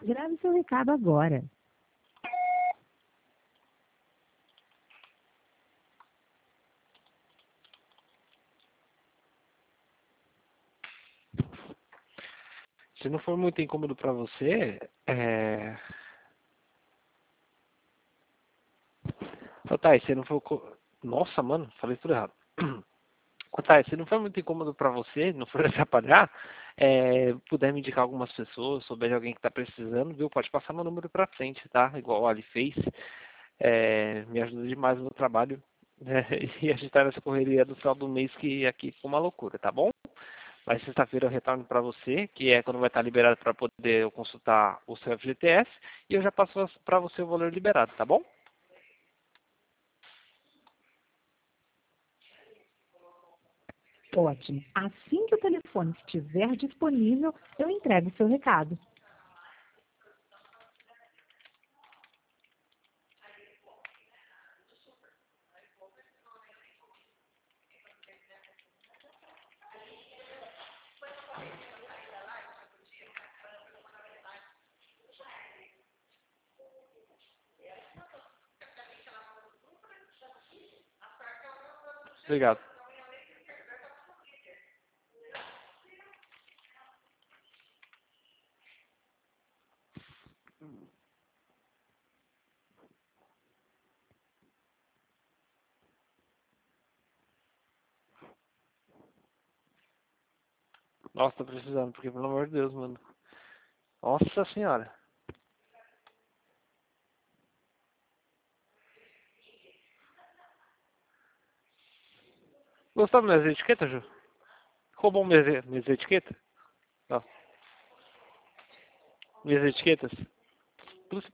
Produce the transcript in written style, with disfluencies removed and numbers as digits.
Grave seu recado agora. Se não for muito incômodo pra você, Ô, Thay, se não for... Nossa, mano, falei tudo errado. Ô, Thay, se não for muito incômodo pra você, não for atrapalhar, puder me indicar algumas pessoas, souber de alguém que tá precisando, viu? Pode passar meu número pra frente, tá? Igual o Ali fez. Me ajuda demais no trabalho. E a gente tá nessa correria do final do mês que aqui ficou uma loucura, tá bom? Mas sexta-feira eu retorno para você, que é quando vai estar liberado para poder eu consultar o seu FGTS, e eu já passo para você o valor liberado, tá bom? Ótimo. Assim que o telefone estiver disponível, eu entrego o seu recado. Obrigado. Nossa, tô precisando, porque pelo amor de Deus, mano. Nossa senhora. Gostou das minhas etiquetas, Ju? Roubou minhas etiquetas? Ó, minhas etiquetas?